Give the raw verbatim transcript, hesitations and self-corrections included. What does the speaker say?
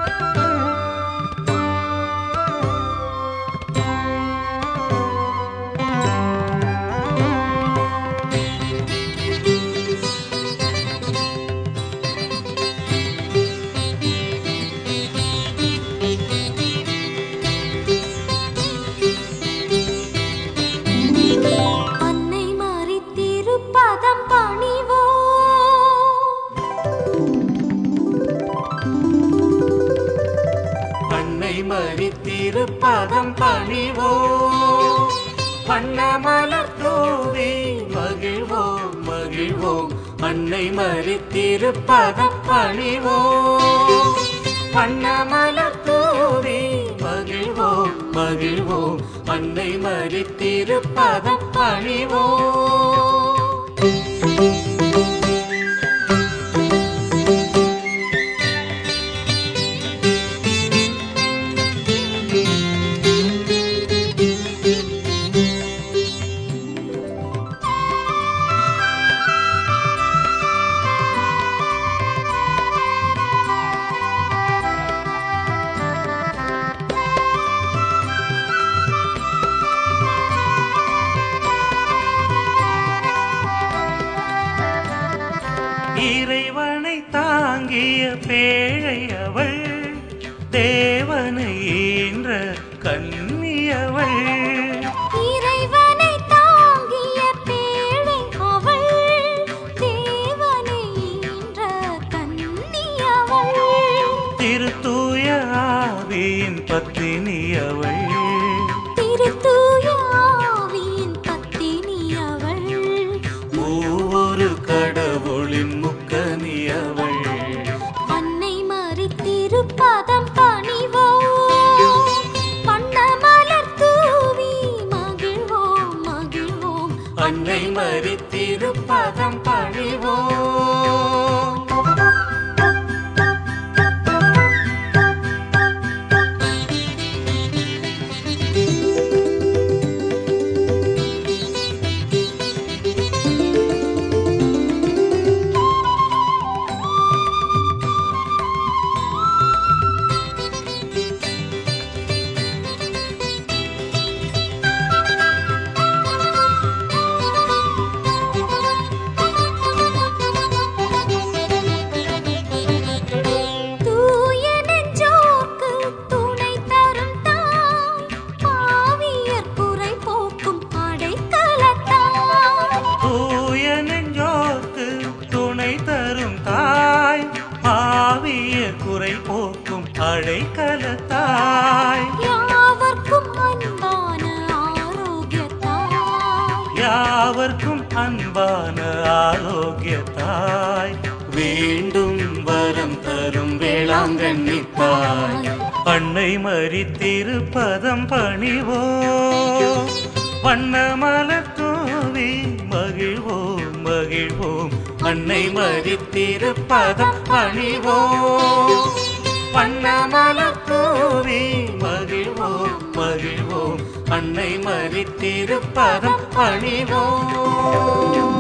மரித்திருப்பதம் பணிவோ வண்ணமலர் தூவி மகிழ்வோம் மகிழ்வோம் அன்னை மரித்திருப்பதம் பணிவோ வண்ணமலர் தூவி மகிழ்வோம் மகிழ்வோம் அன்னை மரித்திருப்பதம் பணிவோ இறைவனை தாங்கிய பேழை அவள் தேவனை ஈன்ற கன்னியவள் இறைவனை தாங்கிய பேழை அவள் தேவனை ஈன்ற கன்னியவள் திருத்தூய ஆவியின் பத்தினியவள் திருத்தூய ஆவியின் பத்தினியவள் மூவொரு கடவுளின் முக்கனியவள் அன்னை மரித்திருப்பதம் பணிவோ வண்ணமலர் தூவி மகிழ்வோம் மகிழ்வோம் அன்னை மரித்திருப்பதம் பணிவோ குறை போக்கும் அடைக்கலத்தாய் யாவர்க்கும் அன்பான ஆரோக்கியத்தாய் யாவர்க்கும் அன்பான ஆரோக்கியத்தாய் வேண்டும் வரம் தரும் வேளாங்கண்ணித்தாய் அன்னை மரித்திருப்பதம் பணிவோ வண்ணமலர் தூவி மகிழ்வோம் மகிழ்வோம் அன்னை மரித்திருப்பதம் பணிவோ வண்ணமலர் தூவி மகிழ்வோம் மகிழ்வோம் அன்னை மரித்திருப்பதம் பணிவோ